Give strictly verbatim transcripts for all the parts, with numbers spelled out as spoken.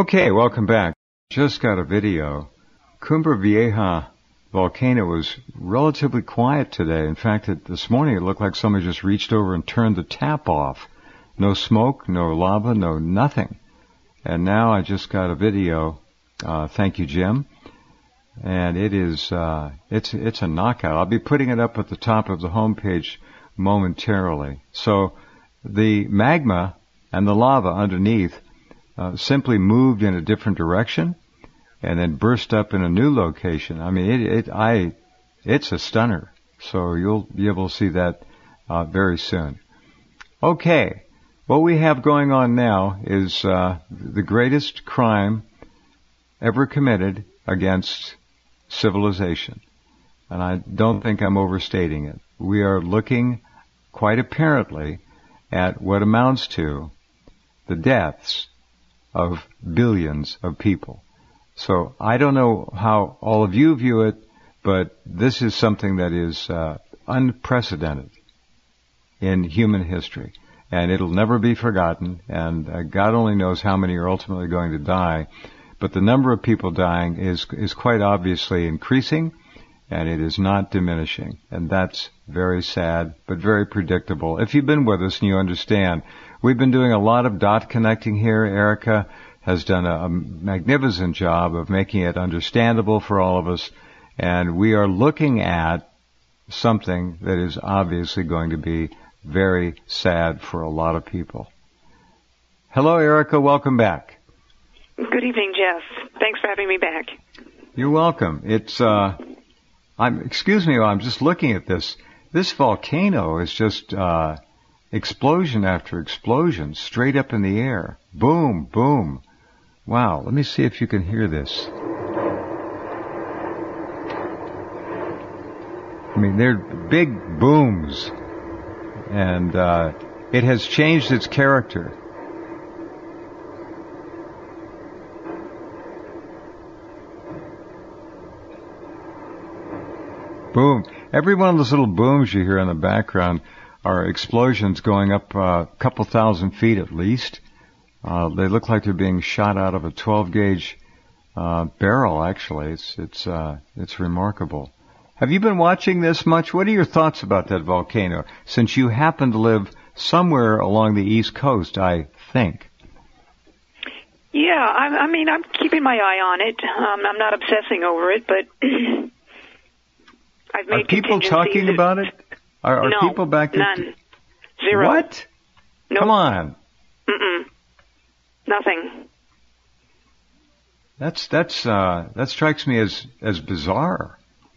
Okay, welcome back. Just got a video. Cumbre Vieja volcano was relatively quiet today. In fact, it, this morning it looked like somebody just reached over and turned the tap off. No smoke, no lava, no nothing. And now I just got a video. Uh, thank you, Jim. And it is, uh, it's, it's a knockout. I'll be putting it up at the top of the homepage momentarily. So the magma and the lava underneath uh, simply moved in a different direction and then burst up in a new location. I mean, it, it, I, it's a stunner. So you'll be able to see that uh, very soon. Okay. What we have going on now is uh, the greatest crime ever committed against civilization. And I don't think I'm overstating it. We are looking quite apparently at what amounts to the deaths of billions of people. So I don't know how all of you view it, but this is something that is uh, unprecedented in human history. And it'll never be forgotten, and uh, God only knows how many are ultimately going to die. But the number of people dying is is quite obviously increasing, and it is not diminishing. And that's very sad, but very predictable. If you've been with us and you understand, we've been doing a lot of dot connecting here. Erica has done a, a magnificent job of making it understandable for all of us, and we are looking at something that is obviously going to be very sad for a lot of people. Hello, Erica. Welcome back. Good evening, Jeff. Thanks for having me back. You're welcome. It's, uh, I'm, excuse me, I'm just looking at this. This volcano is just, uh, explosion after explosion, straight up in the air. Boom, boom. Wow. Let me see if you can hear this. I mean, they're big booms. And uh, it has changed its character. Boom. Every one of those little booms you hear in the background are explosions going up uh, a couple thousand feet at least. Uh, they look like they're being shot out of a twelve gauge uh, barrel, actually. It's, it's, uh, it's remarkable. Have you been watching this much? What are your thoughts about that volcano, since you happen to live somewhere along the East Coast, I think? Yeah, I, I mean, I'm keeping my eye on it. Um, I'm not obsessing over it, but I've made Are people talking that, about it? Are, are no, people back there? none. Zero. What? Nope. Come on. Mm-mm. Nothing. That's, that's, uh, that strikes me as, as bizarre.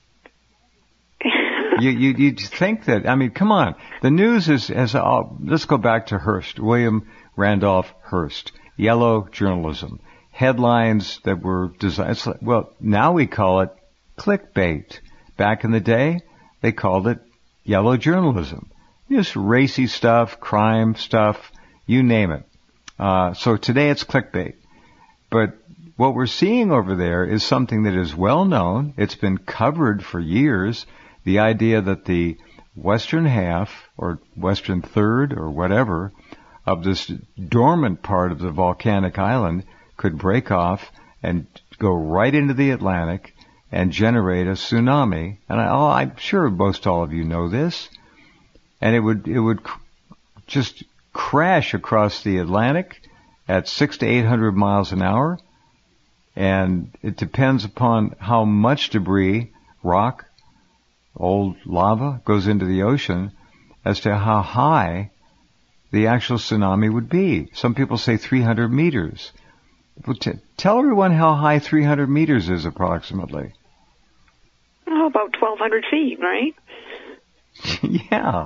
You, you, you think that, I mean, come on. The news is, as, uh, let's go back to Hearst, William Randolph Hearst. Yellow journalism. Headlines that were designed, well, now we call it clickbait. Back in the day, they called it yellow journalism. Just racy stuff, crime stuff, you name it. Uh, so today it's clickbait. But what we're seeing over there is something that is well known. It's been covered for years. The idea that the western half, or western third, or whatever, of this dormant part of the volcanic island could break off and go right into the Atlantic and generate a tsunami. And I, oh, I'm sure most all of you know this. And it would, it would cr- just crash across the Atlantic at six to eight hundred miles an hour. And it depends upon how much debris, rock, old lava goes into the ocean as to how high the actual tsunami would be. Some people say three hundred meters. Well, t- tell everyone how high three hundred meters is approximately. Oh, about twelve hundred feet, right? Yeah.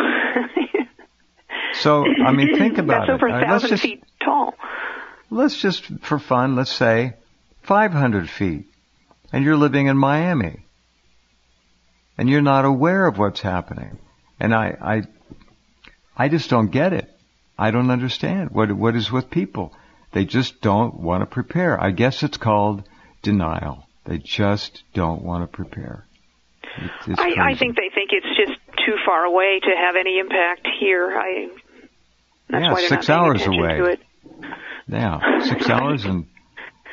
So, I mean, think about That's it. over a thousand just, feet tall. Let's just, for fun, let's say five hundred feet. And you're living in Miami. And you're not aware of what's happening. And I, I, I just don't get it. I don't understand what, what is with people. They just don't want to prepare. I guess it's called denial. They just don't want to prepare. It's, it's I, I think they think it's just too far away to have any impact here. I, that's yeah, why they're six not paying hours attention away. to it. Yeah, six Right. hours and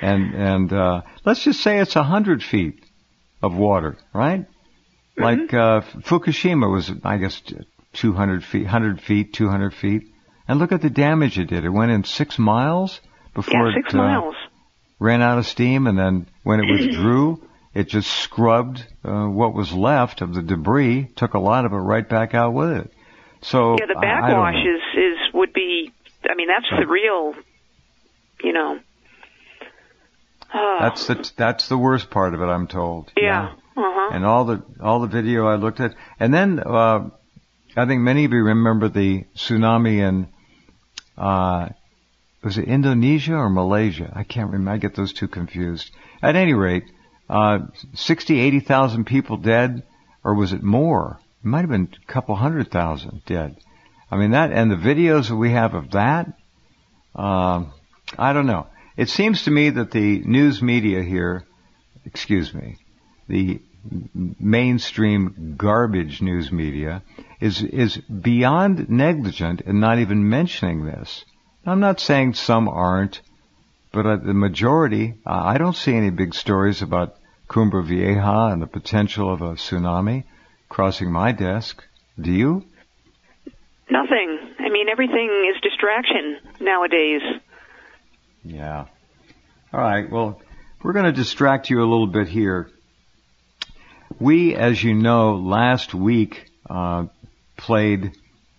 and and uh, let's just say it's a hundred feet of water, right? Mm-hmm. Like uh, Fukushima was, I guess, two hundred feet, hundred feet, two hundred feet, and look at the damage it did. It went in six miles before yeah, six it uh, miles. ran out of steam, and then when it withdrew, it just scrubbed uh, what was left of the debris, took a lot of it right back out with it. So yeah, the backwash is is would be. I mean, that's right. The real, you know. Uh, that's the that's the worst part of it, I'm told. Yeah. yeah. Uh-huh. And all the all the video I looked at, and then uh, I think many of you remember the tsunami in uh, was it Indonesia or Malaysia? I can't remember. I get those two confused. At any rate, uh, sixty, eighty thousand people dead, or was it more? It might have been a couple hundred thousand dead. I mean that, and the videos that we have of that, um, I don't know. It seems to me that the news media here, excuse me, the mainstream garbage news media is is beyond negligent in not even mentioning this. I'm not saying some aren't, but uh, the majority, uh, I don't see any big stories about Cumbre Vieja and the potential of a tsunami crossing my desk. Do you? Nothing. I mean, everything is distraction nowadays. Yeah. All right. Well, we're going to distract you a little bit here. We, as you know, last week uh, played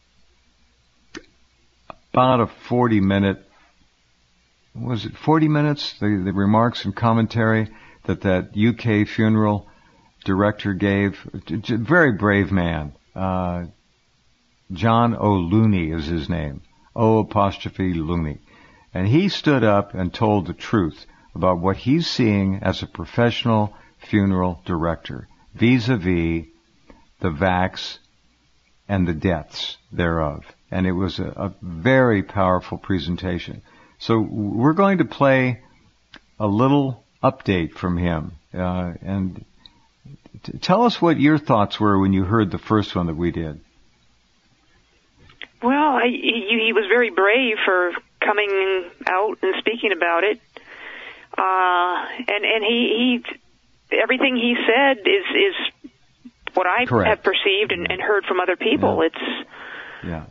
about a forty-minute, was it forty minutes? The, the remarks and commentary that that U K funeral director gave. A very brave man. Uh, John O'Looney is his name. O apostrophe Looney. And he stood up and told the truth about what he's seeing as a professional funeral director vis-a-vis the vax and the deaths thereof. And it was a, a very powerful presentation. So we're going to play a little update from him. Uh, and t- tell us what your thoughts were when you heard the first one that we did. Well, I, he, he was very brave for coming out and speaking about it. Uh, and, and he, he, everything he said is, is what I Correct. have perceived and, and heard from other people. Yeah. It's, yeah,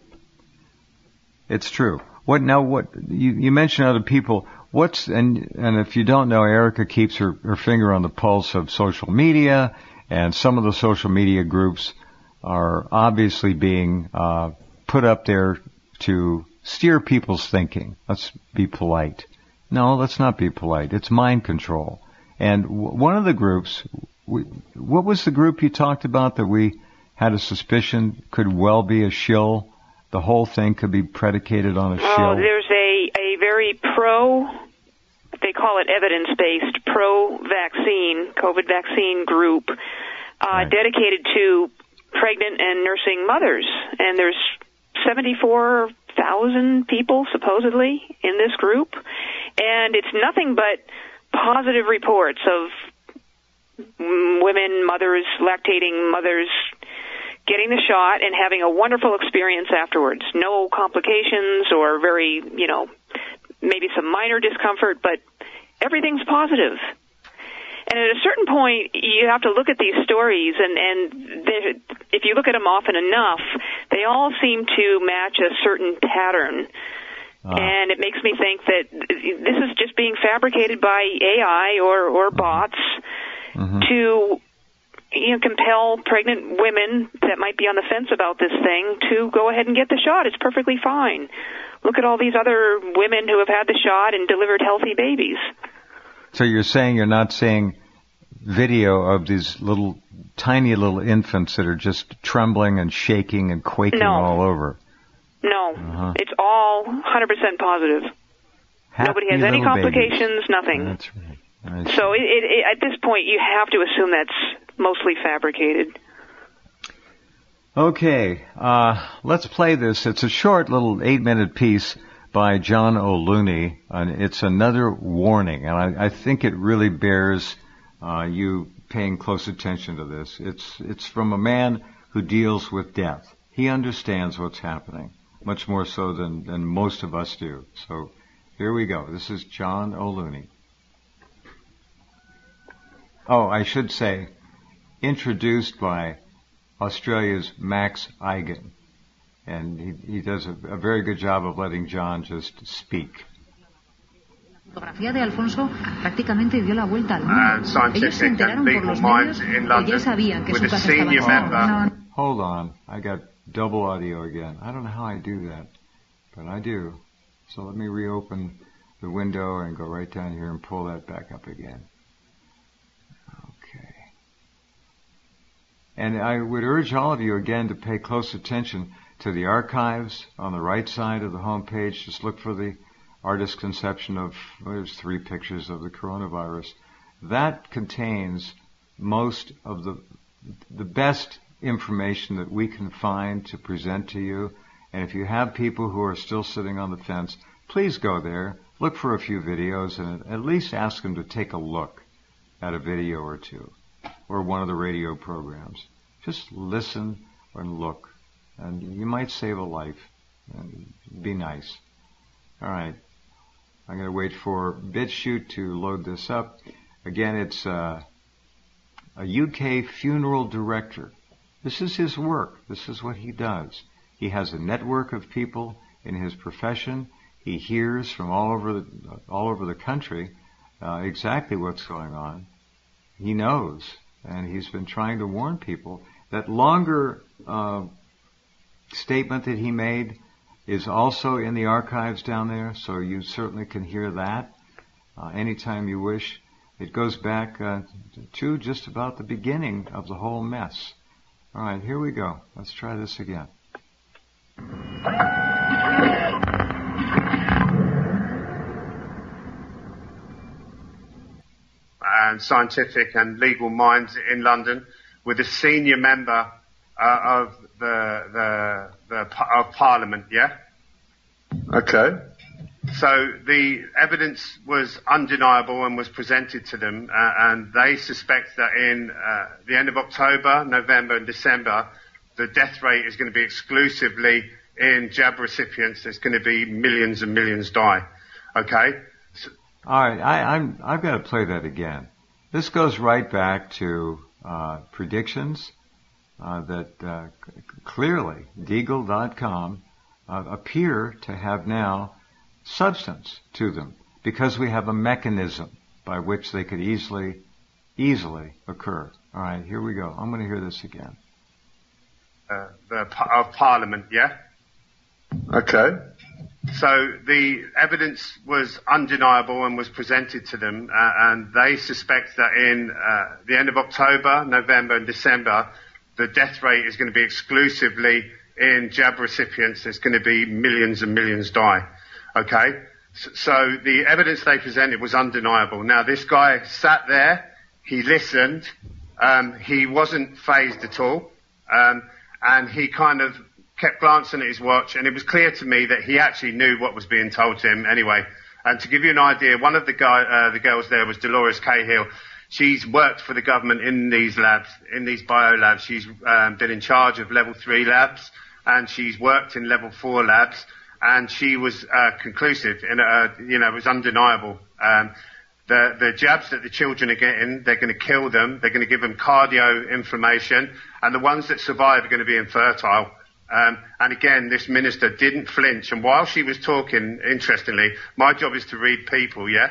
it's true. What now? What you, you mentioned other people. What's and and if you don't know, Erica keeps her, her finger on the pulse of social media, and some of the social media groups are obviously being uh, put up there to steer people's thinking. Let's be polite. No, let's not be polite. It's mind control. And w- one of the groups, we, what was the group you talked about that we had a suspicion could well be a shill? The whole thing could be predicated on a shill. Oh, there's a, a very pro, they call it evidence-based, pro-vaccine, COVID vaccine group uh, right. dedicated to pregnant and nursing mothers. And there's seventy-four thousand people, supposedly, in this group. And it's nothing but positive reports of women, mothers, lactating mothers, getting the shot and having a wonderful experience afterwards. No complications or very, you know, maybe some minor discomfort, but everything's positive. And at a certain point, you have to look at these stories, and, and if you look at them often enough, they all seem to match a certain pattern. Uh. And it makes me think that this is just being fabricated by A I or, or bots mm-hmm. to, you know, compel pregnant women that might be on the fence about this thing to go ahead and get the shot. It's perfectly fine. Look at all these other women who have had the shot and delivered healthy babies. So you're saying you're not seeing video of these little, tiny little infants that are just trembling and shaking and quaking no. all over? No. Uh-huh. It's all one hundred percent positive. Happy Nobody has any complications, babies. nothing. That's right. So it, it, it, at this point, you have to assume that's mostly fabricated. Okay, uh, let's play this. It's a short little eight-minute piece by John O'Looney, and it's another warning, and I, I think it really bears uh, you paying close attention to this. It's it's from a man who deals with death. He understands what's happening, much more so than, than most of us do. So here we go. This is John O'Looney. Oh, I should say, introduced by Australia's Max Igan. And he, he does a, a very good job of letting John just speak. fotografía de Alfonso prácticamente dio la vuelta al and mundo. Ellos se scientific and enteraron por legal los minds medios in o ya London sabían que with su a casa estaba senior casada. member. Hold on, I got double audio again. I don't know how I do that, but I do. So let me reopen the window and go right down here and pull that back up again. Okay. And I would urge all of you again to pay close attention to the archives on the right side of the home page. Just look for the artist's conception of, well, there's three pictures of the coronavirus. That contains most of the the best information that we can find to present to you. And if you have people who are still sitting on the fence, please go there, look for a few videos, and at least ask them to take a look at a video or two, or one of the radio programs. Just listen and look, and you might save a life. And be nice. All right. I'm going to wait for BitChute to load this up. Again, it's uh, a U K funeral director. This is his work. This is what he does. He has a network of people in his profession. He hears from all over the, all over the country uh, exactly what's going on. He knows, and he's been trying to warn people. That longer uh, statement that he made is also in the archives down there, so you certainly can hear that uh, anytime you wish. It goes back uh, to just about the beginning of the whole mess. All right, here we go. Let's try this again. And scientific and legal minds in London with a senior member uh, of the, the, the of Parliament, yeah? Okay. So the evidence was undeniable and was presented to them, uh, and they suspect that in uh, the end of October, November and December, the death rate is going to be exclusively in jab recipients. There's going to be millions and millions die. Okay? So, all right, I, I'm, I've got to play that again. This goes right back to uh, predictions uh, that uh, c- clearly Deagle dot com uh, appear to have now substance to them because we have a mechanism by which they could easily, easily occur. All right, here we go. I'm going to hear this again. Uh, the of Parliament, yeah? Okay. So the evidence was undeniable and was presented to them, uh, and they suspect that in uh, the end of October, November and December, the death rate is going to be exclusively in jab recipients. There's going to be millions and millions die. Okay? So, so the evidence they presented was undeniable. Now, this guy sat there, he listened, um, he wasn't fazed at all, um, and he kind of kept glancing at his watch, and it was clear to me that he actually knew what was being told to him anyway. And to give you an idea, one of the guy, uh, the girls there was Dolores Cahill. She's worked for the government in these labs, in these bio labs. She's um, been in charge of level three labs, and she's worked in level four labs, and she was uh, conclusive. And uh, you know, it was undeniable. Um, the the jabs that the children are getting, they're going to kill them. They're going to give them cardio inflammation, and the ones that survive are going to be infertile. Um, and again, this minister didn't flinch. And while she was talking, interestingly, my job is to read people, yeah?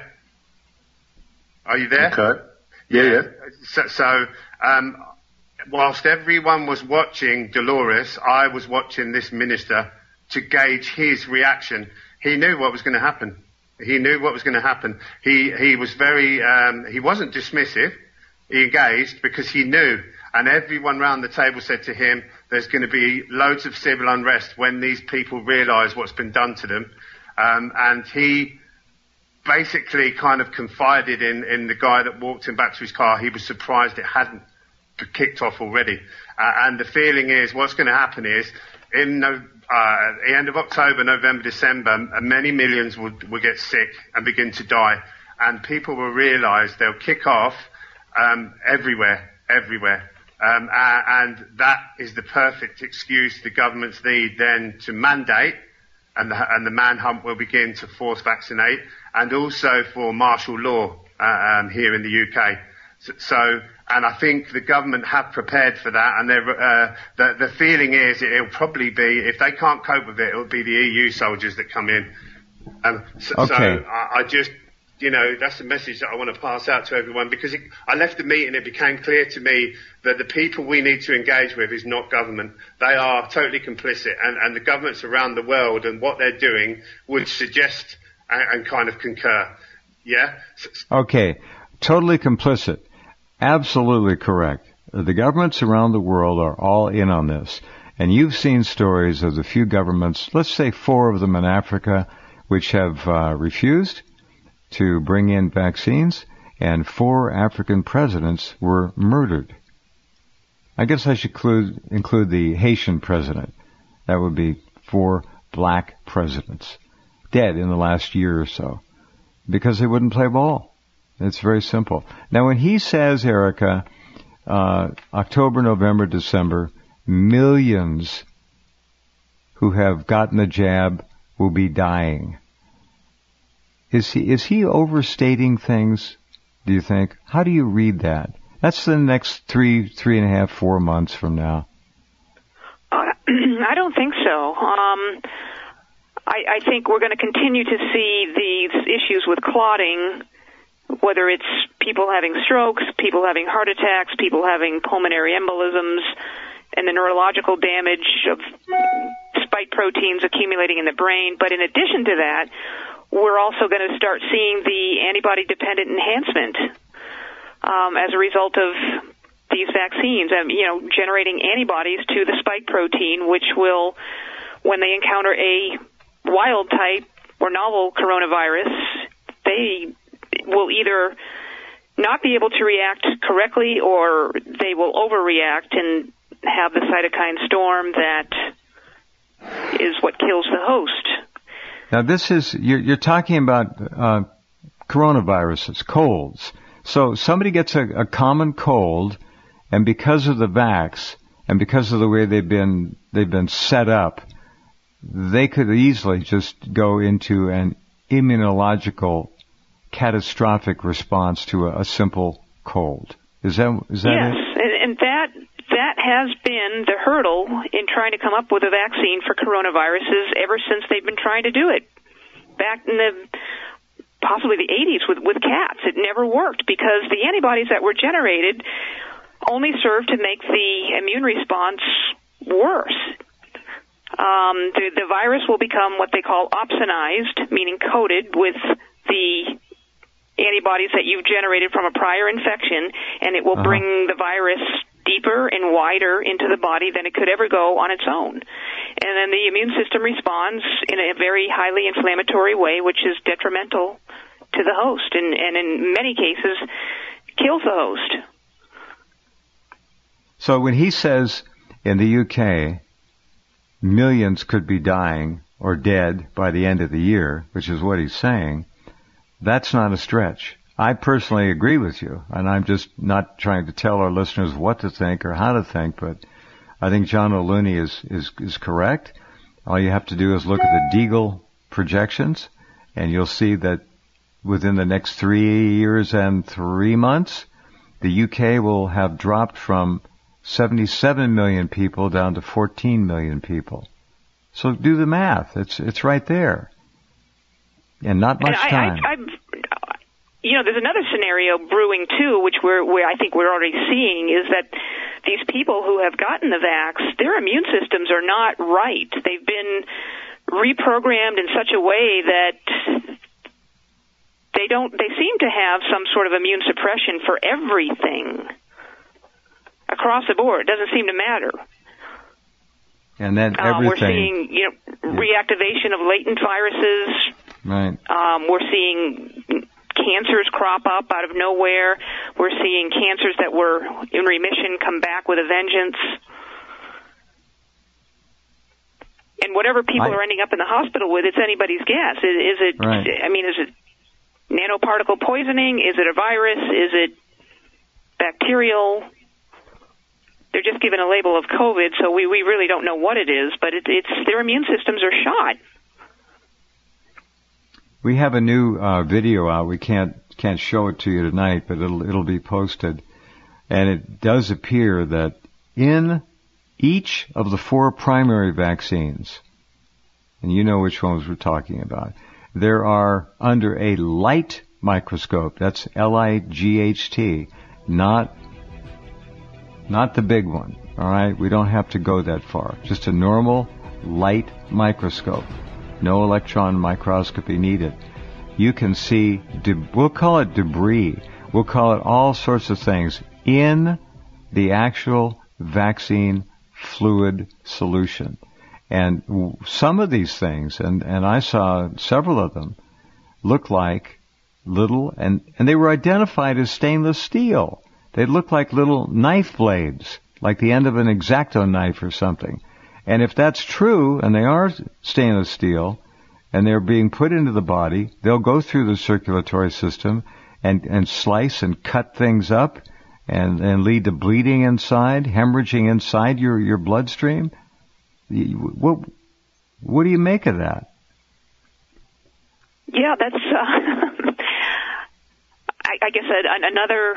Are you there? Okay. Yeah, yeah. So, so um, whilst everyone was watching Dolores, I was watching this minister to gauge his reaction. He knew what was going to happen. He knew what was going to happen. He, he was very, um, he wasn't dismissive. He engaged because he knew. And everyone round the table said to him, there's going to be loads of civil unrest when these people realise what's been done to them. Um, and he basically kind of confided in, in the guy that walked him back to his car. He was surprised it hadn't kicked off already. Uh, and the feeling is what's going to happen is in no, uh, the end of October, November, December, many millions will, will get sick and begin to die. And people will realise they'll kick off um, everywhere, everywhere. Um, uh, and that is the perfect excuse the governments need then to mandate, and the, and the manhunt will begin to force vaccinate, and also for martial law uh, um, here in the U K. So, and I think the government have prepared for that, and uh, the, the feeling is it'll probably be, if they can't cope with it, it'll be the E U soldiers that come in. Um, so, okay. so I, I just, you know, that's the message that I want to pass out to everyone, because it, I left the meeting, it became clear to me that the people we need to engage with is not government. They are totally complicit, and, and the governments around the world and what they're doing would suggest and, and kind of concur. Yeah? Okay. Totally complicit. Absolutely correct. The governments around the world are all in on this. And you've seen stories of the few governments, let's say four of them in Africa, which have uh, refused to bring in vaccines, and four African presidents were murdered. I guess I should include, include the Haitian president. That would be four black presidents dead in the last year or so because they wouldn't play ball. It's very simple. Now, when he says, Erica, uh, October, November, December, millions who have gotten the jab will be dying. Is he, is he overstating things, do you think? How do you read that? That's the next three, three and a half, four months from now. Uh, I don't think so. Um, I, I think we're going to continue to see these issues with clotting, whether it's people having strokes, people having heart attacks, people having pulmonary embolisms, and the neurological damage of spike proteins accumulating in the brain. But in addition to that, we're also going to start seeing the antibody-dependent enhancement um, as a result of these vaccines, um, you know, generating antibodies to the spike protein, which will, when they encounter a wild type or novel coronavirus, they will either not be able to react correctly, or they will overreact and have the cytokine storm that is what kills the host. Now, this is, you're, you're talking about uh, coronaviruses, colds. So somebody gets a, a common cold, and because of the vax, and because of the way they've been they've been set up, they could easily just go into an immunological catastrophic response to a, a simple cold. Is that is that yes, it? Yes, and, and that that has been the hurdle in trying to come up with a vaccine for coronaviruses ever since they've been trying to do it. Back in the possibly the eighties with with cats, it never worked because the antibodies that were generated only served to make the immune response worse. Um, the, the virus will become what they call opsonized, meaning coated with the antibodies that you've generated from a prior infection, and it will uh-huh. bring the virus deeper and wider into the body than it could ever go on its own. And then the immune system responds in a very highly inflammatory way, which is detrimental to the host, and, and in many cases kills the host. So when he says in the U K millions could be dying or dead by the end of the year, which is what he's saying, that's not a stretch. I personally agree with you, and I'm just not trying to tell our listeners what to think or how to think, but I think John O'Looney is, is, is correct. All you have to do is look at the Deagle projections, and you'll see that within the next three years and three months, the U K will have dropped from seventy-seven million people down to fourteen million people. So do the math. It's it's right there. And not much and I, time. I, I've, you know, there's another scenario brewing, too, which we're, we're, I think we're already seeing, is that these people who have gotten the vax, their immune systems are not right. They've been reprogrammed in such a way that they don't, they seem to have some sort of immune suppression for everything across the board. It doesn't seem to matter. And then everything. Um, we're seeing, you know, reactivation of latent viruses. Right. Um, we're seeing cancers crop up out of nowhere. We're seeing cancers that were in remission come back with a vengeance. And whatever people I, are ending up in the hospital with, it's anybody's guess. Is, is it? Right. I mean, is it nanoparticle poisoning? Is it a virus? Is it bacterial? They're just given a label of COVID, so we, we really don't know what it is. But it, it's their immune systems are shot. We have a new uh, video out. We can't can't show it to you tonight, but it'll it'll be posted. And it does appear that in each of the four primary vaccines, and you know which ones we're talking about, there are under a light microscope. That's L I G H T, not not the big one. All right, we don't have to go that far. Just a normal light microscope. No electron microscopy needed. You can see, de- we'll call it debris, we'll call it all sorts of things in the actual vaccine fluid solution. And w- some of these things, and, and I saw several of them, look like little, and, and they were identified as stainless steel. They look like little knife blades, like the end of an X-Acto knife or something. And if that's true, and they are stainless steel, and they're being put into the body, they'll go through the circulatory system and, and slice and cut things up and, and lead to bleeding inside, hemorrhaging inside your, your bloodstream. What, what do you make of that? Yeah, that's, uh, I, I guess, a, another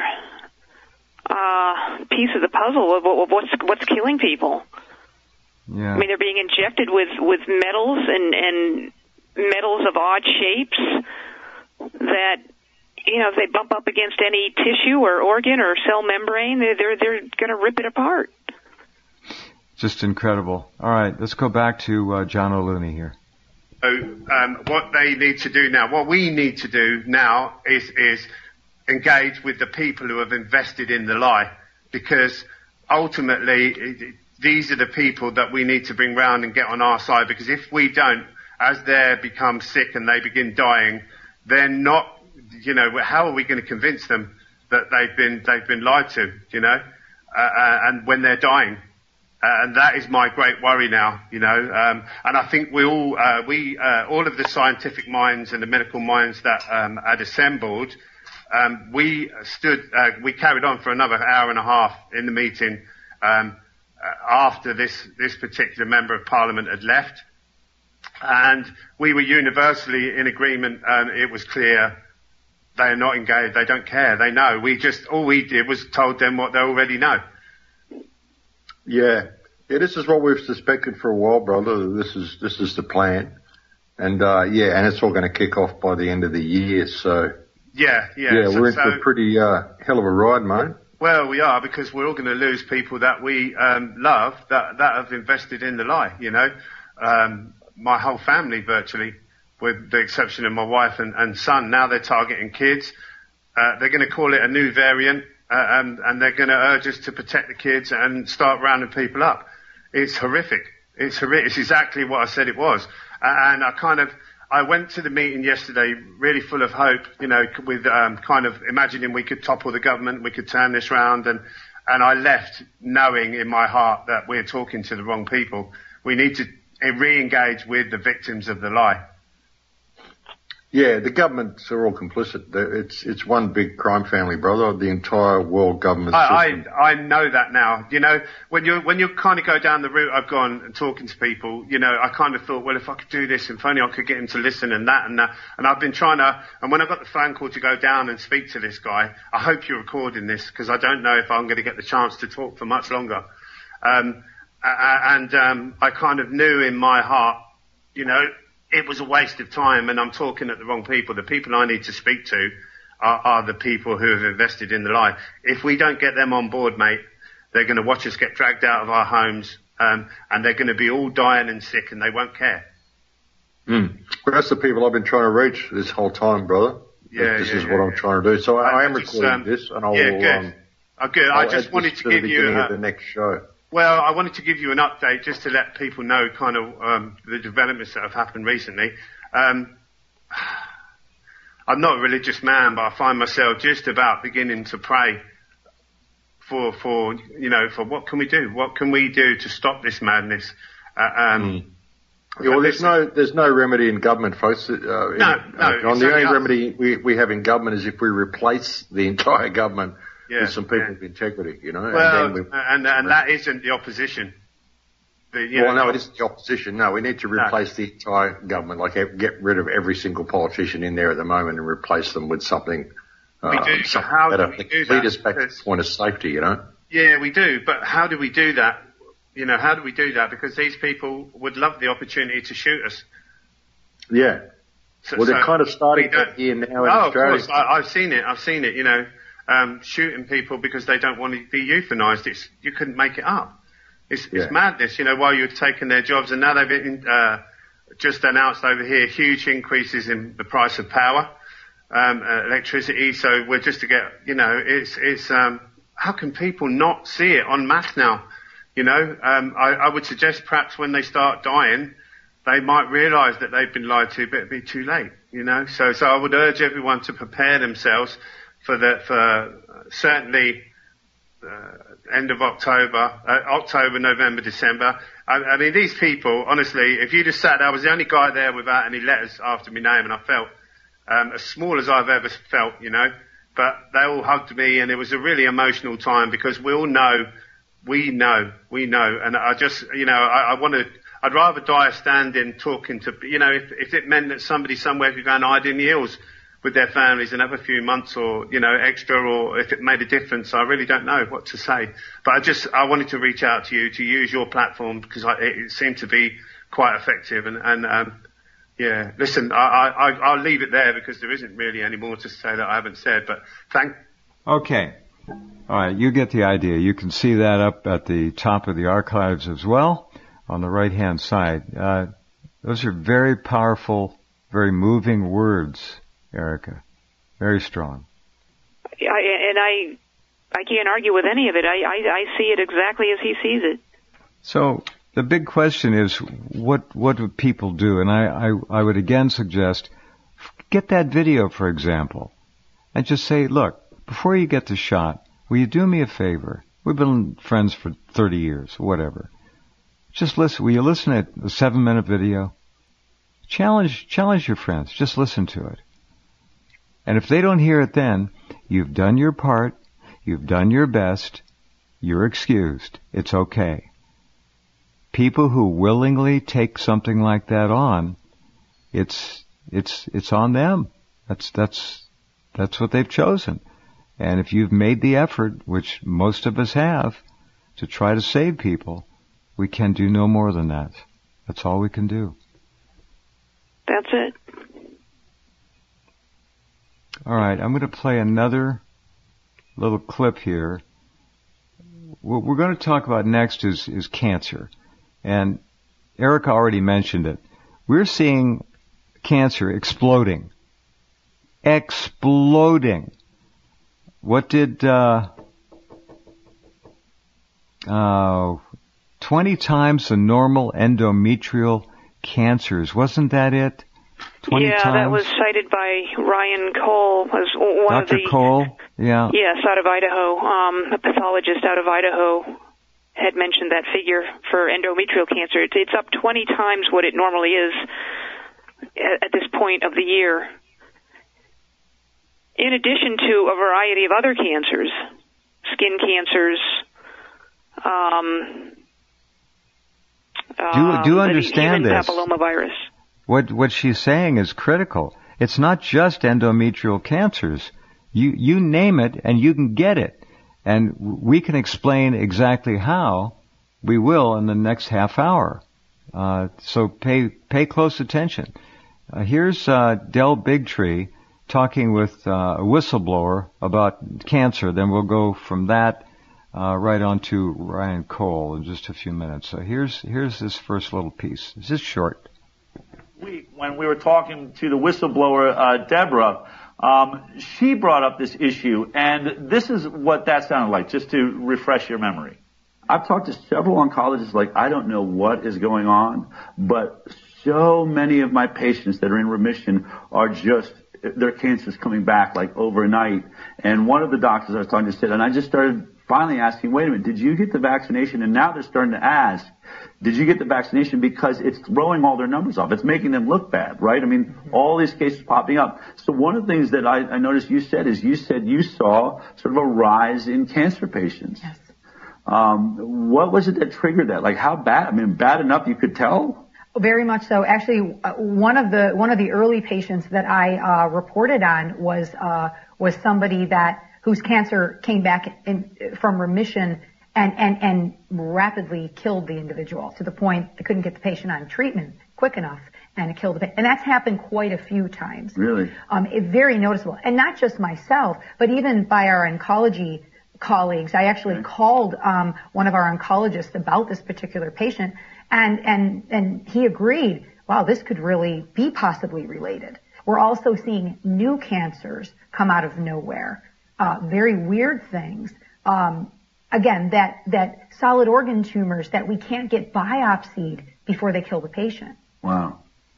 uh, piece of the puzzle of, of what's, what's killing people. Yeah. I mean, they're being injected with, with metals and, and metals of odd shapes that, you know, if they bump up against any tissue or organ or cell membrane, they're, they're, they're going to rip it apart. Just incredible. All right, let's go back to uh, John O'Looney here. So, um, what they need to do now, what we need to do now is, is engage with the people who have invested in the lie, because ultimately it, these are the people that we need to bring round and get on our side, because if we don't, as they become sick and they begin dying, they're not, you know, how are we going to convince them that they've been, they've been lied to, you know, uh, uh, and when they're dying? Uh, and that is my great worry now, you know, um, and I think we all, uh, we, uh, all of the scientific minds and the medical minds that, um, had assembled, um, we stood, uh, we carried on for another hour and a half in the meeting, um, after this, this particular member of parliament had left. And we were universally in agreement. Um, it was clear they are not engaged. They don't care. They know. We just, all we did was told them what they already know. Yeah. Yeah, this is what we've suspected for a while, brother. This is, this is the plan. And, uh, yeah, and it's all going to kick off by the end of the year. So. Yeah, yeah. Yeah, so, we're in so, for a pretty, uh, hell of a ride, mate. Well, we are, because we're all going to lose people that we um, love, that that have invested in the lie, you know. Um, my whole family, virtually, with the exception of my wife and, and son, now they're targeting kids. Uh, they're going to call it a new variant, uh, and, and they're going to urge us to protect the kids and start rounding people up. It's horrific. It's horrific. It's exactly what I said it was. Uh, and I kind of... I went to the meeting yesterday really full of hope, you know, with um, kind of imagining we could topple the government, we could turn this round, and and I left knowing in my heart that we're talking to the wrong people. We need to re-engage with the victims of the lie. Yeah, the governments are all complicit. It's it's one big crime family, brother. The entire world government I, system. I I know that now. You know, when you when you kind of go down the route I've gone and talking to people, you know, I kind of thought, well, if I could do this, if only I could get him to listen and that and that. And I've been trying to. And when I got the phone call to go down and speak to this guy, I hope you're recording this, because I don't know if I'm going to get the chance to talk for much longer. Um, and um, I kind of knew in my heart, you know, it was a waste of time, and I'm talking at the wrong people. The people I need to speak to are, are the people who have invested in the lie. If we don't get them on board, mate, they're going to watch us get dragged out of our homes, um, and they're going to be all dying and sick, and they won't care. Mm. Well, that's the people I've been trying to reach this whole time, brother. Yeah, This yeah, is yeah, what yeah. I'm trying to do. So I, I am just, recording um, this, and I yeah, will. good. Um, Oh, good. I'll I just add wanted this to to give the you. beginning Uh, of the next show. Well, I wanted to give you an update just to let people know kind of um, the developments that have happened recently. Um, I'm not a religious man, but I find myself just about beginning to pray for, for you know, for what can we do? What can we do to stop this madness? Uh, um, mm. Yeah, well, there's no there's no remedy in government, folks. Uh, no, in, no. Uh, the only us. remedy we, we have in government is if we replace the entire government yeah, with some people yeah. with integrity, you know. Well, and, then and, and that isn't the opposition. The, you well, know, no, it isn't the opposition. No, we need to replace no. the entire government. Like, get rid of every single politician in there at the moment and replace them with something. Uh, we do. something how better. do we do lead that? us back to the point of safety, you know. Yeah, we do. But how do we do that? You know, how do we do that? Because these people would love the opportunity to shoot us. Yeah. So, well, they're so kind of starting that here now in oh, Australia. Of course, I, I've seen it. I've seen it. You know, um, shooting people because they don't want to be euthanized. It's you couldn't make it up. It's, yeah. it's madness. You know, while you're taking their jobs, and now they've been, uh, just announced over here huge increases in the price of power, um, uh, electricity. So we're just to get, you know, it's it's. Um, how can people not see it en masse now? You know, um, I, I would suggest perhaps when they start dying, they might realise that they've been lied to, but it'd be too late, you know. So, so I would urge everyone to prepare themselves for the, for certainly uh, end of October, uh, October, November, December. I, I mean, these people, honestly, if you just sat there, I was the only guy there without any letters after my name, and I felt um, as small as I've ever felt, you know. But they all hugged me, and it was a really emotional time because we all know, we know, we know, and I just, you know, I, I want to. I'd rather die standing talking to, you know, if, if it meant that somebody somewhere could go and hide in the hills with their families and have a few months or, you know, extra, or if it made a difference, I really don't know what to say. But I just, I wanted to reach out to you to use your platform because I, it seemed to be quite effective. And, and um, yeah, listen, I, I, I'll leave it there because there isn't really any more to say that I haven't said, but thank. Okay. All right. You get the idea. You can see that up at the top of the archives as well. On the right-hand side. Uh, those are very powerful, very moving words, Erica. Very strong. I, and I I can't argue with any of it. I, I, I see it exactly as he sees it. So the big question is, what what do people do? And I, I, I would again suggest, get that video, for example, and just say, look, before you get the shot, will you do me a favor? We've been friends for thirty years, whatever. Just listen. Will you listen to a seven-minute video? Challenge, challenge your friends. Just listen to it. And if they don't hear it then, you've done your part. You've done your best. You're excused. It's okay. People who willingly take something like that on, it's, it's, it's on them. That's, that's, that's what they've chosen. And if you've made the effort, which most of us have, to try to save people, we can do no more than that. That's all we can do. That's it. All right, I'm going to play another little clip here. What we're going to talk about next is, is cancer. And Erica already mentioned it. We're seeing cancer exploding. Exploding. What did, uh, uh, twenty times the normal endometrial cancers. Wasn't that it? twenty yeah, times? That was cited by Ryan Cole as one Doctor of the... Cole? Yeah. Yes, out of Idaho. Um, a pathologist out of Idaho had mentioned that figure for endometrial cancer. It's, it's up twenty times what it normally is at, at this point of the year. In addition to a variety of other cancers, skin cancers, um... Do, do understand this. Papillomavirus. What what she's saying is critical. It's not just endometrial cancers. You you name it and you can get it, and we can explain exactly how. We will in the next half hour. Uh, so pay pay close attention. Uh, here's uh, Del Bigtree talking with uh, a whistleblower about cancer. Then we'll go from that. Uh, right on to Ryan Cole in just a few minutes. So here's here's this first little piece. It's just short. We, when we were talking to the whistleblower, uh, Deborah, um, she brought up this issue, and this is what that sounded like, just to refresh your memory. I've talked to several oncologists, like, I don't know what is going on, but so many of my patients that are in remission are just, their cancer's coming back, like, overnight. And one of the doctors I was talking to said, and I just started finally asking, wait a minute, did you get the vaccination? And now they're starting to ask, did you get the vaccination? Because it's throwing all their numbers off. It's making them look bad, right? I mean, all these cases popping up. So one of the things that I, I noticed you said is you said you saw sort of a rise in cancer patients. Yes. Um, what was it that triggered that? Like how bad? I mean, bad enough you could tell? Very much so. Actually, uh, one of the one of the early patients that I uh, reported on was uh, was somebody that whose cancer came back in, from remission and and and rapidly killed the individual to the point they couldn't get the patient on treatment quick enough, and it killed the patient. And that's happened quite a few times. Really? Um, it, very noticeable, and not just myself, but even by our oncology colleagues. I actually okay. called um, one of our oncologists about this particular patient. And, and, and he agreed, wow, this could really be possibly related. We're also seeing new cancers come out of nowhere. Uh, very weird things. Um, again, that, that solid organ tumors that we can't get biopsied before they kill the patient. Wow.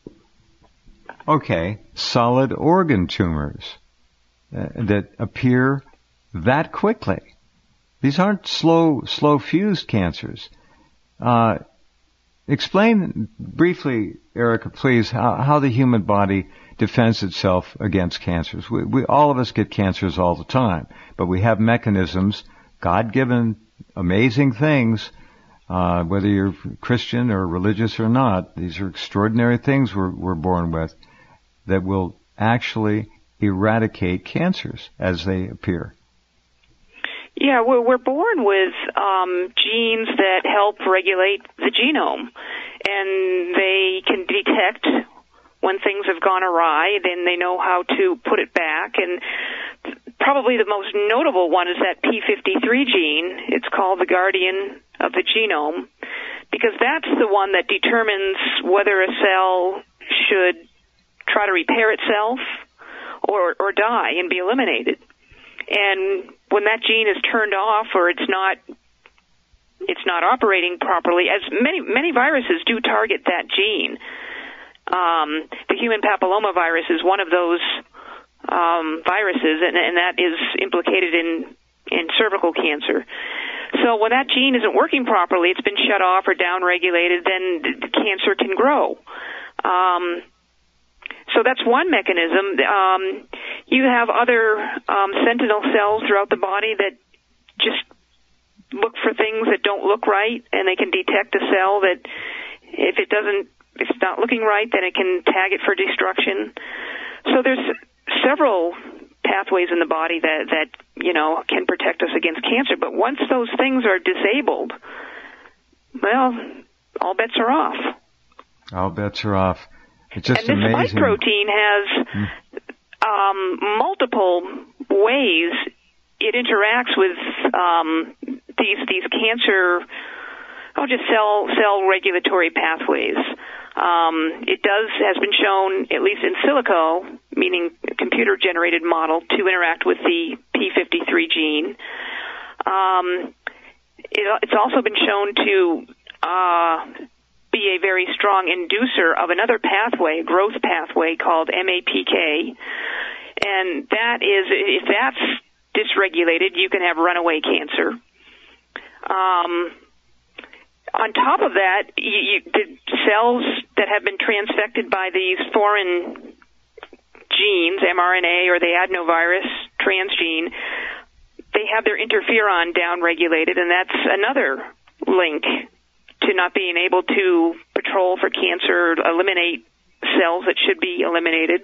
Okay. Solid organ tumors uh, that appear that quickly. These aren't slow, slow fused cancers. Uh, Explain briefly, Erica, please, how, how the human body defends itself against cancers. We, we, all of us get cancers all the time, but we have mechanisms, God-given, amazing things, uh, whether you're Christian or religious or not. These are extraordinary things we're, we're born with that will actually eradicate cancers as they appear. Yeah, we're, we're born with um, genes that help regulate the genome, and they can detect when things have gone awry, then they know how to put it back. And probably the most notable one is that P fifty-three gene. It's called the guardian of the genome, because that's the one that determines whether a cell should try to repair itself or, or die and be eliminated. And when that gene is turned off or it's not it's not operating properly, as many many viruses do target that gene. Um, the human papillomavirus is one of those um, viruses, and, and that is implicated in in cervical cancer. So when that gene isn't working properly, it's been shut off or downregulated, then the cancer can grow. Um, So that's one mechanism. Um, you have other um, sentinel cells throughout the body that just look for things that don't look right, and they can detect a cell that if it doesn't, if it's not looking right, then it can tag it for destruction. So there's several pathways in the body that, that you know, can protect us against cancer. But once those things are disabled, well, all bets are off. All bets are off. It's just and this amazing. spike protein has um, multiple ways it interacts with um, these these cancer, oh, just cell cell regulatory pathways. Um, it does has been shown, at least in silico, meaning computer generated model, to interact with the P fifty-three gene. Um, it, it's also been shown to uh, be a very strong inducer of another pathway, growth pathway called M A P K, and that is, if that's dysregulated, you can have runaway cancer. Um, on top of that, you, you, the cells that have been transfected by these foreign genes, mRNA or the adenovirus transgene, they have their interferon downregulated, and that's another link to not being able to patrol for cancer, eliminate cells that should be eliminated.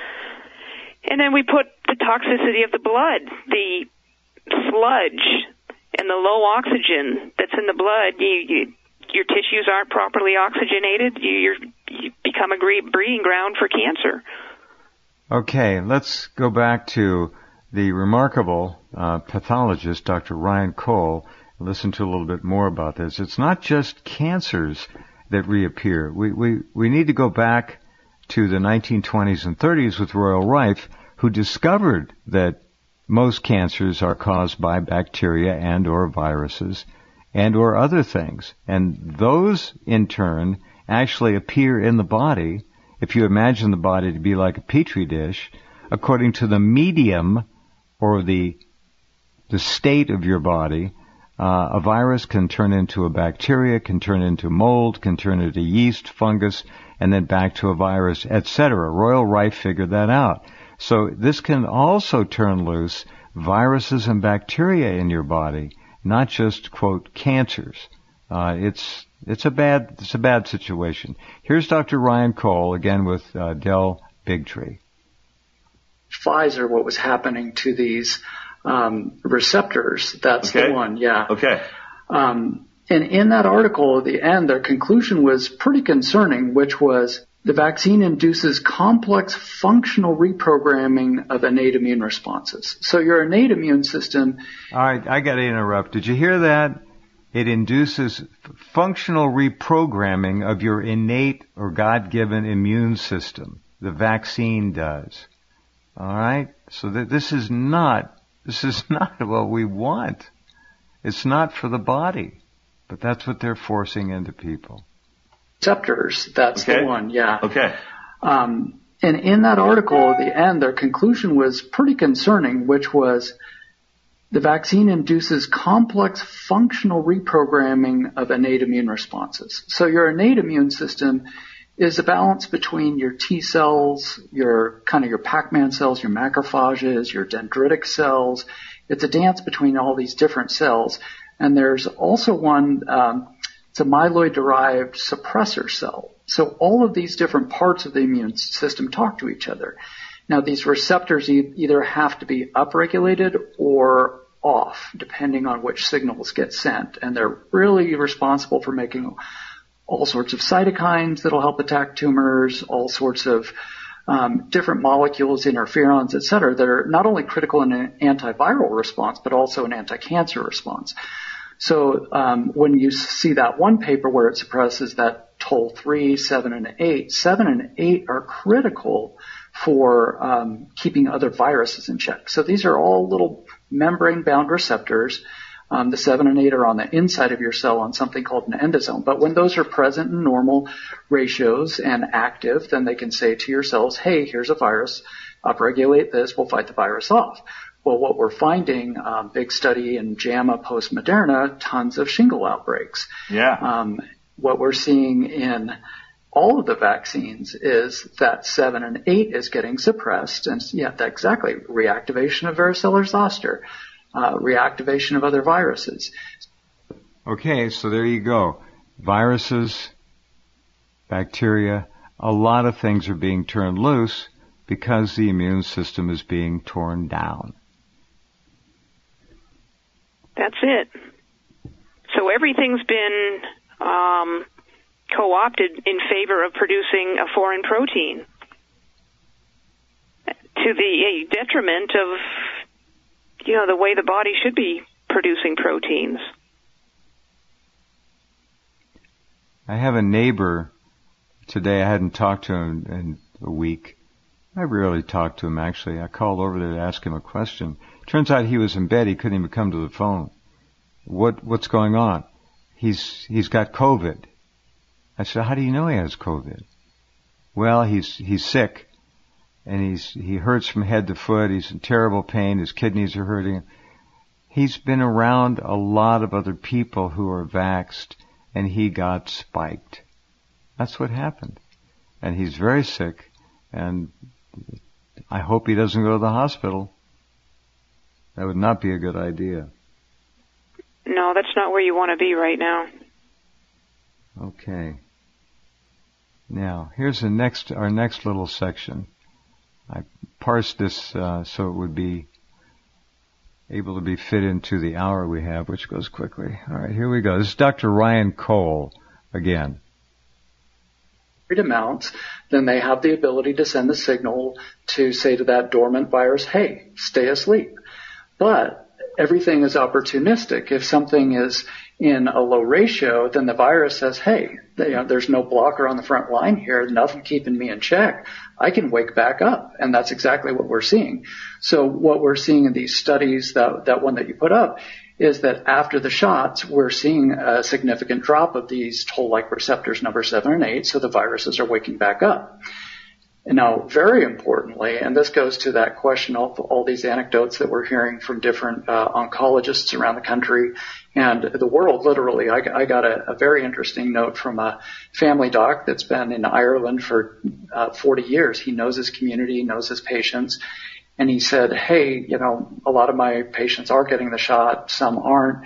And then we put the toxicity of the blood, the sludge and the low oxygen that's in the blood. You, you, your tissues aren't properly oxygenated. You, you're, you become a breeding ground for cancer. Okay, let's go back to the remarkable uh, pathologist, Doctor Ryan Cole, and listen to a little bit more about this. It's not just cancers that reappear. We, we, we need to go back to the nineteen twenties and thirties with Royal Rife, who discovered that most cancers are caused by bacteria and or viruses and or other things. And those, in turn, actually appear in the body, if you imagine the body to be like a petri dish, according to the medium or the the state of your body. Uh, a virus can turn into a bacteria, can turn into mold, can turn into yeast, fungus, and then back to a virus, et cetera. Royal Rife figured that out. So this can also turn loose viruses and bacteria in your body. not just, quote, cancers. Uh, it's it's a bad it's a bad situation. Here's Doctor Ryan Cole again with uh, Del Bigtree. Pfizer, what was happening to these um, receptors? That's okay. the one. Yeah. Okay. Um, and in that article, at the end, their conclusion was pretty concerning, which was the vaccine induces complex functional reprogramming of innate immune responses. So your innate immune system. All right, I got to interrupt. Did you hear that? It induces functional reprogramming of your innate or God-given immune system. The vaccine does. All right? So that this is not, this is not what we want. It's not for the body. But that's what they're forcing into people. Receptors, that's okay. the one, yeah. Okay. Um, and in that article, at the end, their conclusion was pretty concerning, which was the vaccine induces complex functional reprogramming of innate immune responses. So your innate immune system is a balance between your T cells, your kind of your Pac-Man cells, your macrophages, your dendritic cells. It's a dance between all these different cells. And there's also one, um, it's a myeloid-derived suppressor cell. So all of these different parts of the immune system talk to each other. Now, these receptors e- either have to be upregulated or off, depending on which signals get sent. And they're really responsible for making all sorts of cytokines that'll help attack tumors, all sorts of um, different molecules, interferons, et cetera, that are not only critical in an antiviral response, but also an anti-cancer response. So um, when you see that one paper where it suppresses that T O L three, seven, and eight, seven and eight are critical for um, keeping other viruses in check. So these are all little membrane-bound receptors. Um, the seven and eight are on the inside of your cell on something called an endosome. But when those are present in normal ratios and active, then they can say to your cells, hey, here's a virus, upregulate this, we'll fight the virus off. Well, what we're finding, um, big study in JAMA post-Moderna, tons of shingle outbreaks. Yeah. Um, what we're seeing in all of the vaccines is that seven and eight is getting suppressed. And yeah, that exactly. Reactivation of varicella zoster, uh, reactivation of other viruses. Okay, so there you go. Viruses, bacteria, a lot of things are being turned loose because the immune system is being torn down. That's it. So everything's been um, co-opted in favor of producing a foreign protein to the detriment of, you know, the way the body should be producing proteins. I have a neighbor today. I hadn't talked to him in a week. I rarely talk to him, actually. I called over there to ask him a question. Turns out he was in bed. He couldn't even come to the phone. What What's going on? He's He's got COVID. I said, how do you know he has COVID? Well, he's he's sick, and he's he hurts from head to foot. He's in terrible pain. His kidneys are hurting. He's been around a lot of other people who are vaxxed, and he got spiked. That's what happened. And he's very sick, and I hope he doesn't go to the hospital. That would not be a good idea. No, that's not where you want to be right now. Okay. Now, here's the next, our next little section. I parsed this uh, so it would be able to be fit into the hour we have, which goes quickly. All right, here we go. This is Doctor Ryan Cole again. Amounts, then they have the ability to send the signal to say to that dormant virus, hey, stay asleep. But everything is opportunistic. If something is in a low ratio, then the virus says, hey, you know, there's no blocker on the front line here, nothing keeping me in check. I can wake back up. And that's exactly what we're seeing. So what we're seeing in these studies, that, that one that you put up, is that after the shots, we're seeing a significant drop of these toll-like receptors number seven and eight, so the viruses are waking back up. And now, very importantly, and this goes to that question of all these anecdotes that we're hearing from different uh, oncologists around the country and the world, literally. I, I got a, a very interesting note from a family doc that's been in Ireland for uh, forty years. He knows his community, knows his patients. And he said, hey, you know, a lot of my patients are getting the shot, some aren't.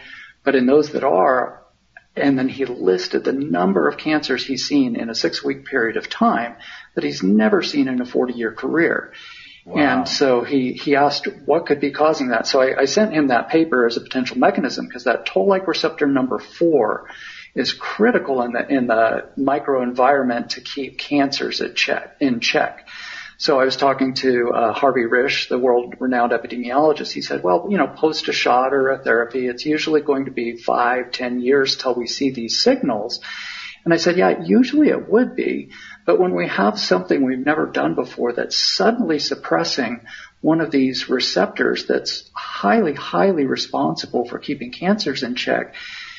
But in those that are, and then he listed the number of cancers he's seen in a six-week period of time that he's never seen in a forty-year career. Wow. And so he, he asked what could be causing that. So I, I sent him that paper as a potential mechanism because that toll-like receptor number four is critical in the in the microenvironment to keep cancers at check, in check. So I was talking to uh, Harvey Risch, the world-renowned epidemiologist. He said, well, you know, post a shot or a therapy, it's usually going to be five, ten years till we see these signals. And I said, yeah, usually it would be. But when we have something we've never done before that's suddenly suppressing one of these receptors that's highly, highly responsible for keeping cancers in check,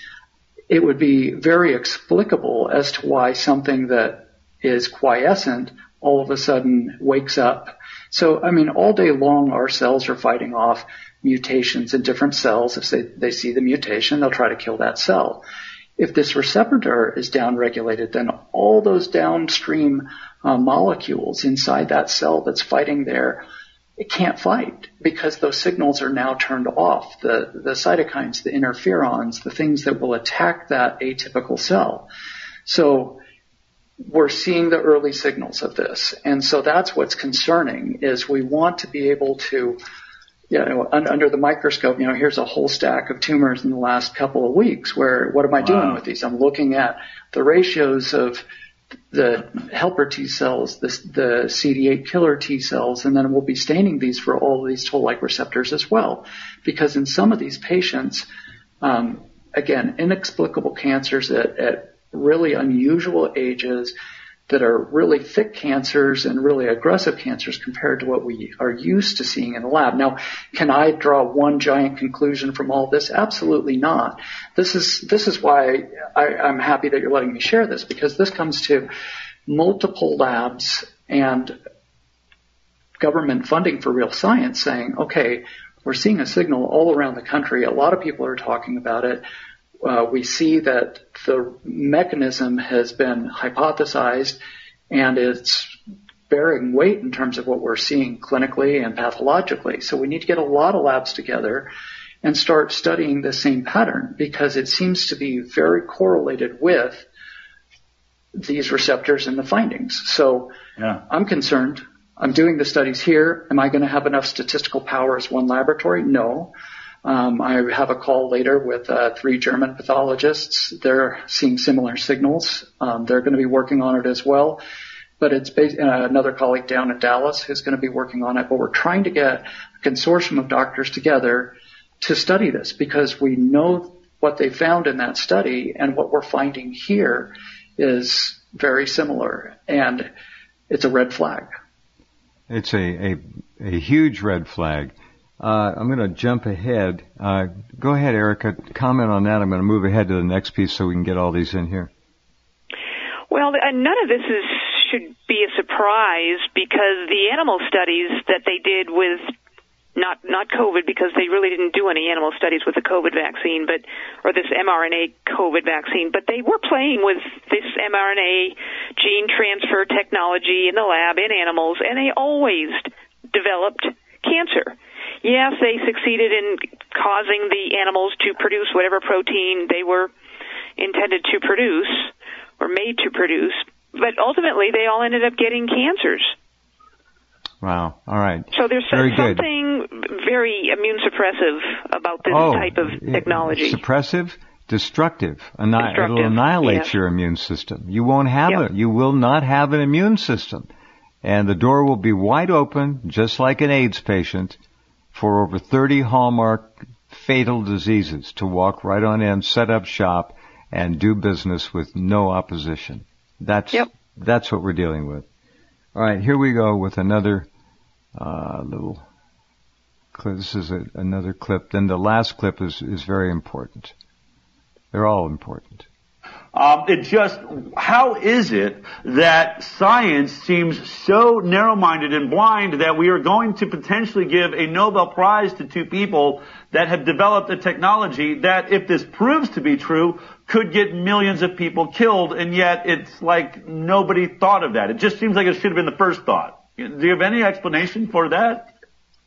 it would be very explicable as to why something that is quiescent all of a sudden wakes up. So, I mean, all day long our cells are fighting off mutations in different cells. If they, they see the mutation, they'll try to kill that cell. If this receptor is downregulated, then all those downstream uh, molecules inside that cell that's fighting there, it can't fight because those signals are now turned off. The, the cytokines, the interferons, the things that will attack that atypical cell. So we're seeing the early signals of this. And so that's what's concerning is we want to be able to, you know, un- under the microscope, you know, here's a whole stack of tumors in the last couple of weeks where what am I wow. doing with these? I'm looking at the ratios of the helper T cells, the, the C D eight killer T cells, and then we'll be staining these for all of these toll-like receptors as well. Because in some of these patients, um, again, inexplicable cancers at, at really unusual ages that are really thick cancers and really aggressive cancers compared to what we are used to seeing in the lab. Now, can I draw one giant conclusion from all this? Absolutely not. This is this is why I, I'm happy that you're letting me share this, because this comes to multiple labs and government funding for real science saying, okay, we're seeing a signal all around the country. A lot of people are talking about it. Uh, we see that the mechanism has been hypothesized and it's bearing weight in terms of what we're seeing clinically and pathologically. So we need to get a lot of labs together and start studying the same pattern because it seems to be very correlated with these receptors and the findings. So yeah. I'm concerned. I'm doing the studies here. Am I going to have enough statistical power as one laboratory? No. Um, I have a call later with uh, three German pathologists. They're seeing similar signals. Um, they're going to be working on it as well. But it's based, uh, another colleague down in Dallas who's going to be working on it. But we're trying to get a consortium of doctors together to study this because we know what they found in that study and what we're finding here is very similar. And it's a red flag. It's a, a, a huge red flag. Uh, I'm going to jump ahead. Uh, go ahead, Erica. Comment on that. I'm going to move ahead to the next piece so we can get all these in here. Well, none of this is should be a surprise because the animal studies that they did with not not COVID, because they really didn't do any animal studies with the COVID vaccine, but or this mRNA COVID vaccine, but they were playing with this mRNA gene transfer technology in the lab in animals, and they always developed cancer. Yes, they succeeded in causing the animals to produce whatever protein they were intended to produce or made to produce, but ultimately they all ended up getting cancers. Wow. All right. So there's very something good. very immune suppressive about this oh, type of technology. Suppressive? Destructive. Anni- Destructive. It'll annihilate yes. your immune system. You won't have yep. it. You will not have an immune system. And the door will be wide open, just like an AIDS patient, for over thirty hallmark fatal diseases to walk right on in, set up shop, and do business with no opposition. That's yep. that's what we're dealing with. All right, here we go with another uh, little clip. This is a, another clip. Then the last clip is, is very important. They're all important. Um, it just, how is it that science seems so narrow-minded and blind that we are going to potentially give a Nobel Prize to two people that have developed a technology that, if this proves to be true, could get millions of people killed, and yet it's like nobody thought of that. It just seems like it should have been the first thought. Do you have any explanation for that?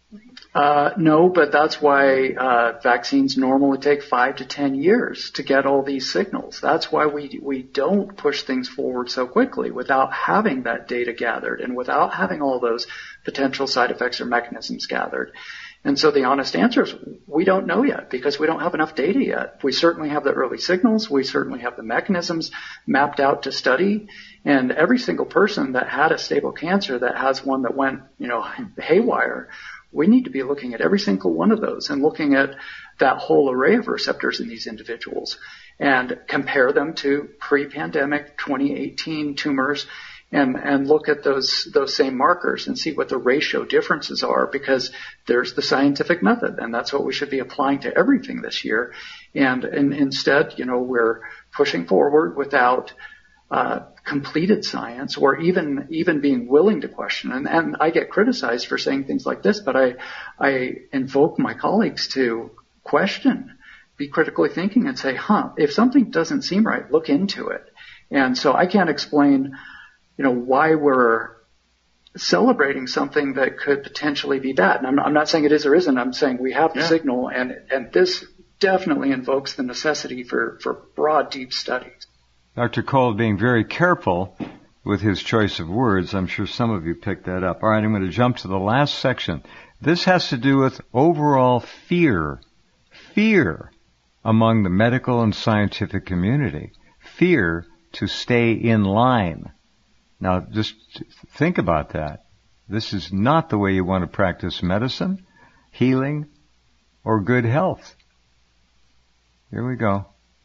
Uh, no, but that's why uh, vaccines normally take five to ten years to get all these signals. That's why we we don't push things forward so quickly without having that data gathered and without having all those potential side effects or mechanisms gathered. And so the honest answer is we don't know yet because we don't have enough data yet. We certainly have the early signals. We certainly have the mechanisms mapped out to study. And every single person that had a stable cancer that has one that went, you know, haywire, we need to be looking at every single one of those and looking at that whole array of receptors in these individuals and compare them to pre-pandemic twenty eighteen tumors and, and look at those, those same markers and see what the ratio differences are because there's the scientific method and that's what we should be applying to everything this year. And, and instead, you know, we're pushing forward without Uh, completed science or even even being willing to question. And, and I get criticized for saying things like this, but I I invoke my colleagues to question, be critically thinking and say, huh, if something doesn't seem right, look into it. And so I can't explain, you know, why we're celebrating something that could potentially be bad. And I'm, I'm not saying it is or isn't. I'm saying we have the yeah. signal and, and this definitely invokes the necessity for, for broad, deep studies. Doctor Cole being very careful with his choice of words. I'm sure some of you picked that up. All right, I'm going to jump to the last section. This has to do with overall fear. Fear among the medical and scientific community. Fear to stay in line. Now, just think about that. This is not the way you want to practice medicine, healing, or good health. Here we go.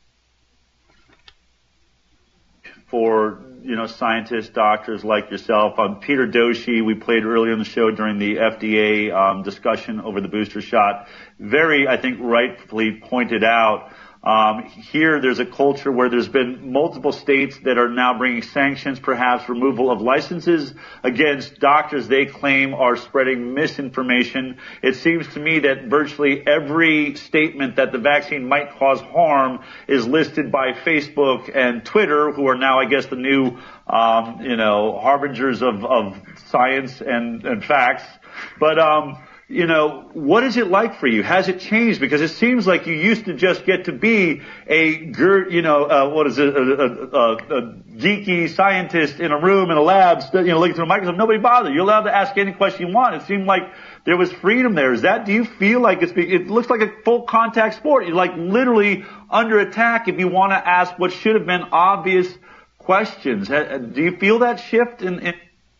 For, you know, scientists, doctors like yourself. Um, Peter Doshi, we played earlier in the show during the F D A um, discussion over the booster shot, very, I think, rightfully pointed out Um, here, there's a culture where there's been multiple states that are now bringing sanctions, perhaps removal of licenses against doctors they claim are spreading misinformation. It seems to me that virtually every statement that the vaccine might cause harm is listed by Facebook and Twitter, who are now, I guess, the new, um, you know, harbingers of, of science and, and facts. But, um, you know, what is it like for you? Has it changed? Because it seems like you used to just get to be a, you know, uh, what is it, a, a, a, a geeky scientist in a room in a lab, you know, looking through a microscope. Nobody bothered. You're allowed to ask any question you want. It seemed like there was freedom there. Is that, do you feel like it's, it looks like a full contact sport. You're like literally under attack if you want to ask what should have been obvious questions. Do you feel that shift in, in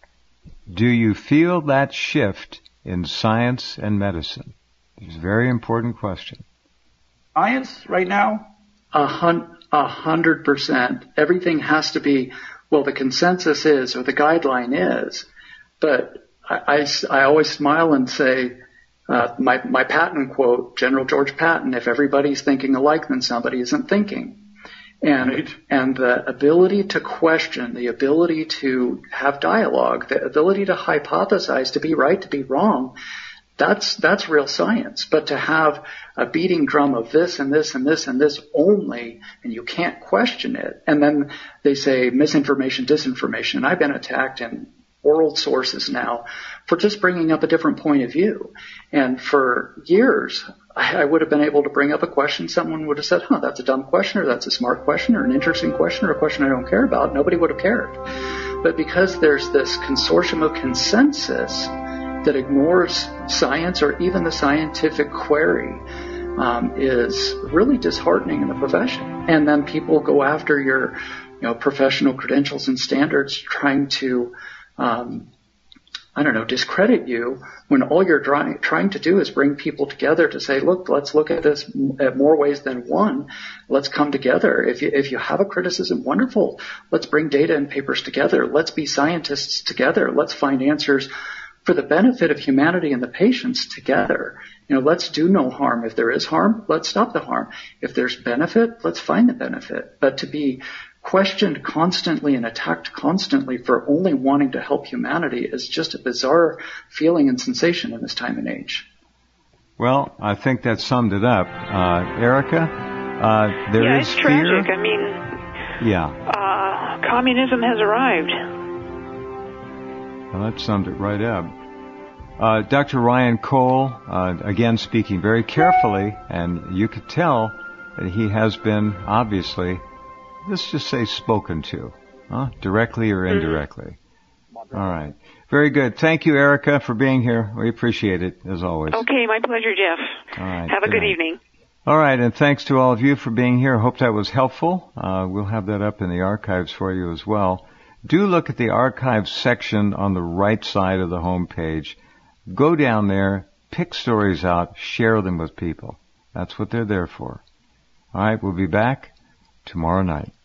Do you feel that shift in science and medicine? It's a very important question. Science right now? A, hun- a hundred percent. Everything has to be, well, the consensus is, or the guideline is, but I, I, I always smile and say, uh, my, my Patton quote, General George Patton, if everybody's thinking alike, then somebody isn't thinking. And, right. and the ability to question, the ability to have dialogue, the ability to hypothesize, to be right, to be wrong, that's, that's real science. But to have a beating drum of this and this and this and this only, and you can't question it. And then they say misinformation, disinformation. I've been attacked in oral sources now for just bringing up a different point of view. And for years, I, I would have been able to bring up a question. Someone would have said, huh, that's a dumb question, or that's a smart question, or an interesting question, or a question I don't care about. Nobody would have cared. But because there's this consortium of consensus that ignores science or even the scientific query, um, is really disheartening in the profession. And then people go after your, you know, professional credentials and standards, trying to Um, I don't know, discredit you when all you're trying, trying to do is bring people together to say, look, let's look at this at more ways than one. Let's come together. If you, if you have a criticism, wonderful. Let's bring data and papers together. Let's be scientists together. Let's find answers for the benefit of humanity and the patients together. You know, let's do no harm. If there is harm, let's stop the harm. If there's benefit, let's find the benefit. But to be questioned constantly and attacked constantly for only wanting to help humanity is just a bizarre feeling and sensation in this time and age. Well, I think that summed it up. Uh, Erica, uh, there yeah, is it's fear. tragic. I mean, yeah. Uh, communism has arrived. Well, that summed it right up. Uh, Doctor Ryan Cole, uh, again speaking very carefully, and you could tell that he has been, obviously, let's just say spoken to, huh? Directly or indirectly. Mm-hmm. All right. Very good. Thank you, Erica, for being here. We appreciate it, as always. Okay, my pleasure, Jeff. All right. Have a good, good evening. All right, and thanks to all of you for being here. Hope that was helpful. Uh, we'll have that up in the archives for you as well. Do look at the archives section on the right side of the home page. Go down there, pick stories out, share them with people. That's what they're there for. All right, we'll be back tomorrow night.